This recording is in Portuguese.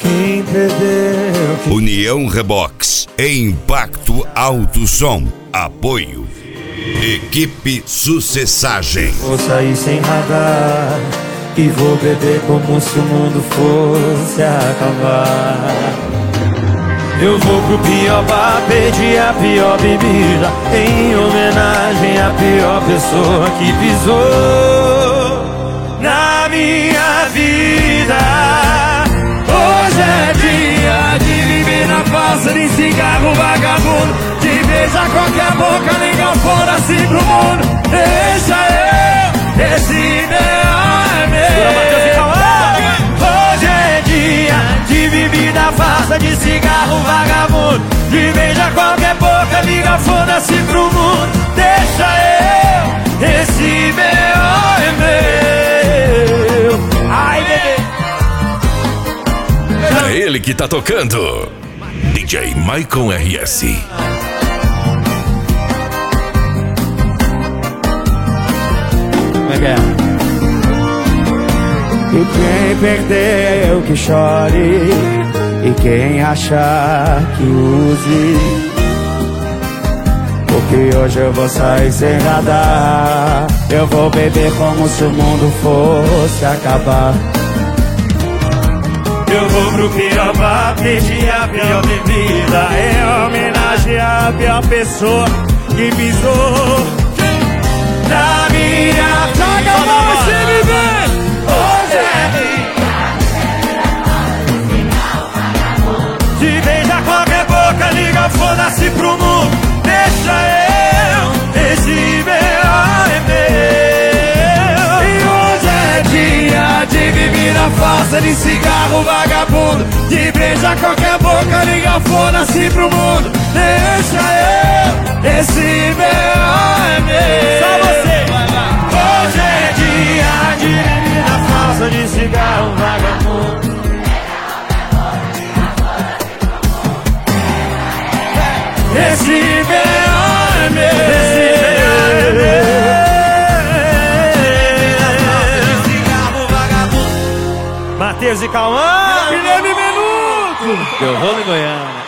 Quem perdeu? União Rebox, Impacto Alto Som, apoio. Equipe Sucessagem. Vou sair sem radar e vou beber como se o mundo fosse acabar. Eu vou pro pior bar, pedir a pior bebida, em homenagem à pior pessoa que pisou na minha vida. Hoje é dia de viver na farsa, de cigarro vagabundo, de beijar qualquer boca, ligar foda-se pro mundo. Deixa eu, esse ideal é meu. Hoje é dia de bebida farsa, de cigarro vagabundo, de beijar qualquer boca, liga foda-se pro mundo. Deixa eu, esse ideal é meu. Ai, bebê. É ele que tá tocando. DJ Maicon RS. Como é que é? E quem perdeu que chore, e quem achar que use, porque hoje eu vou sair sem radar. Eu vou beber como se o mundo fosse acabar. Eu vou pro pior bar, pedir a pior bebida, em homenagem à pior pessoa que pisou na minha vida. Hoje é de beijar qualquer boca, liga foda-se pro mundo. Deixa eu, esse B.O. é meu. E hoje é dia de bebida falsa, de cigarro vagabundo, de beijar qualquer boca, liga foda-se pro mundo. Deixa eu, esse B.O. é meu. Só você, vai lá. Hoje é dia de bebida falsa, de cigarro vagabundo. Esse B.O. é meu. Esse B.O. é meu. Cigarro vagabundo. Matheus e Cauã, Guilherme Menudo. Eu vou em Goiânia.